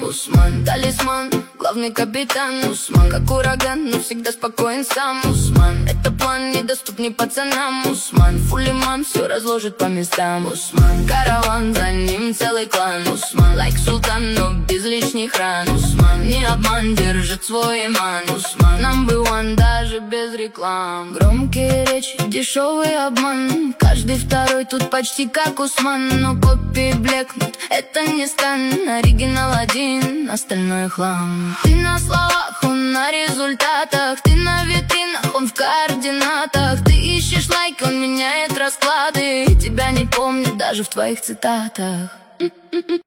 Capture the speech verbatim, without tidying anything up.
Усман, талисман, главный капитан. Усман, как ураган, но всегда спокоен сам. Усман, это план, недоступный пацанам. Усман, фулиман, все разложит по местам. Усман, караван, за ним целый клан. Усман, лайк султан, но без лишних ран. Усман, не обман, держит свой иман. Усман, number one, даже без реклам. Громкие речи, дешевый обман. Каждый второй тут почти как Усман. Но копии блекнут, это не стан. Оригинал один, остальное хлам. Ты на словах, он на результатах. Ты на витринах, он в координатах. Ты ищешь лайки, он меняет расклады. И тебя не помнит даже в твоих цитатах.